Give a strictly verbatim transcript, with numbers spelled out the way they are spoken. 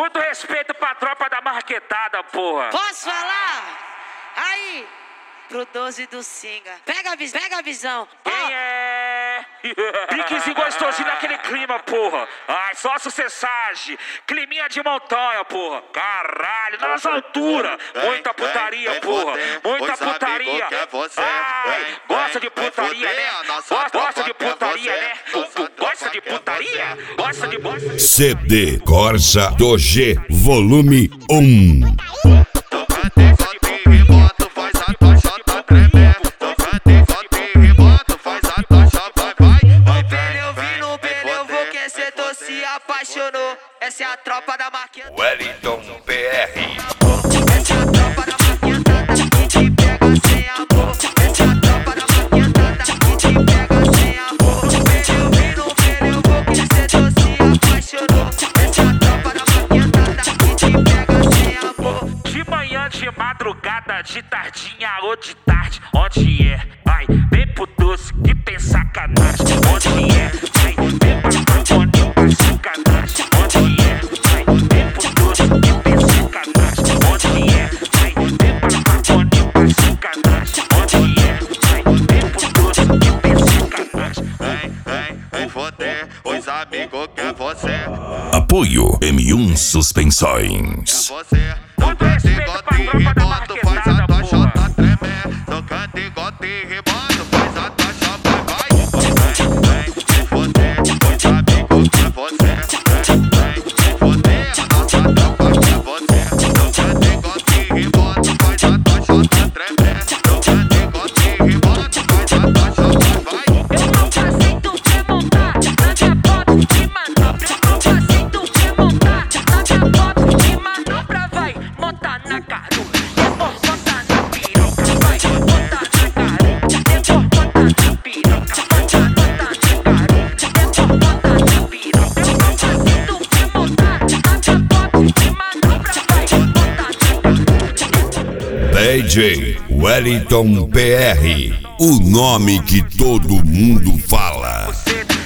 Muito respeito pra tropa da marquetada, porra. Posso falar? Aí, pro doze do Singa. Pega a, vis pega a visão. Quem Ó. é? Piquezinho gostosinho naquele clima, porra. Ai, só sucessagem. Climinha de montanha, porra. Caralho, nas alturas. Muita putaria, porra. Muita putaria. Ai, gosta de putaria, né? Gosta de putaria, né? Gosta de putaria? Gosta de putaria? C D Corsa do G, volume um. Apaixonou, essa é a tropa da marquinha. Wellington P R. Essa é a tropa da marquinha que te pega sem amor. Essa é a tropa da marquinha que te pega sem amor. Eu vi no ver, eu vou que cê doce apaixonou. Essa é a tropa da marquinha que te pega sem amor. De manhã, de madrugada, de tardinha ou de tarde. Onde é? Ai, vem pro doce que tem sacanagem. Onde é? Ai, vem pra sacanagem. Onde é? Ai, vem pro doce que tem sacanagem. Onde é? Ai, vem pra sacanagem. Onde é? Ai, vem pro doce que tem sacanagem. Vem, vem, vem foder, os amigos quer você. Apoio M um Suspensões. Você, Muito respeito pra tropa da marquetada, porra. tocando igual tem rimando, faz a tua chapa, vai. Vem, vem, vem foder, os amigos quer você. Vem, vem, vem foder, a nossa tropa quer você. Tocando igual tem rimando, faz a tua chapa tremer. Tocando igual tem rimando, faz a tua chapa, vai. Eu não aceito quer montar na minha bota de manobra. Eu não aceito quer montar na minha bota de manobra. Vai montar na garupa, depois botar na piroca. Vai montar na garupa, depois botar na piroca. Montar, montar na garupa, depois botar na piroca. Eu não aceito quer montar na minha bota de manobra. Vai montar na garupa. D J Wellington P R, o nome que todo mundo fala. Você